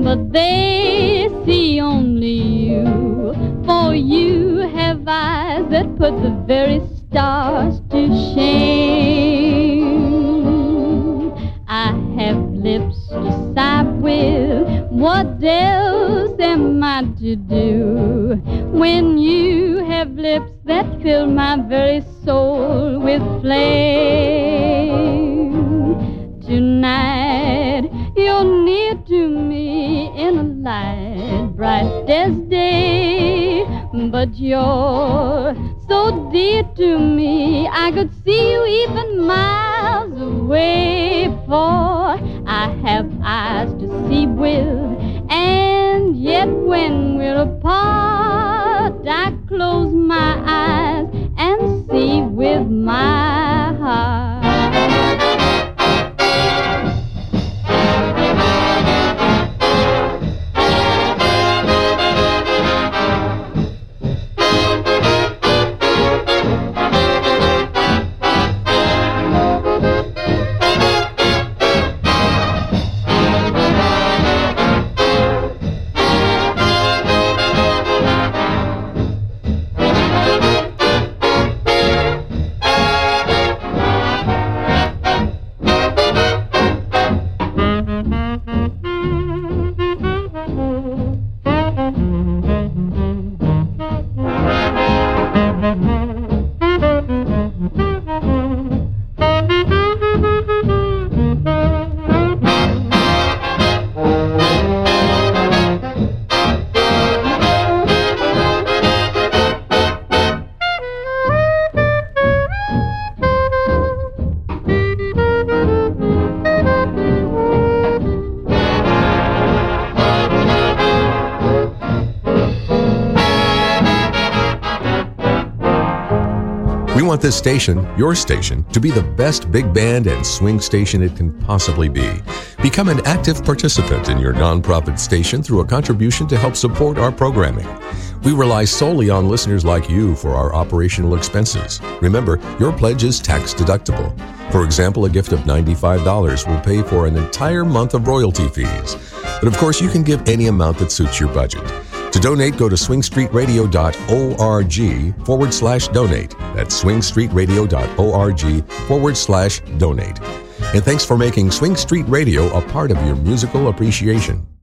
but they see only you. For you have eyes that put the very stars to shame. I have lips to sigh with. What else am I to do when you have lips that fill my very soul with flame? Tonight you're near to me in a light bright as day, but you're so dear to me I could see you even miles away. For I have eyes to see with, and yet when we're apart I close my eyes and see with my heart. We want this station, your station, to be the best big band and swing station it can possibly be. Become an active participant in your nonprofit station through a contribution to help support our programming. We rely solely on listeners like you for our operational expenses. Remember, your pledge is tax deductible. For example, a gift of $95 will pay for an entire month of royalty fees. But of course, you can give any amount that suits your budget. To donate, go to swingstreetradio.org/donate. That's swingstreetradio.org/donate. And thanks for making Swing Street Radio a part of your musical appreciation.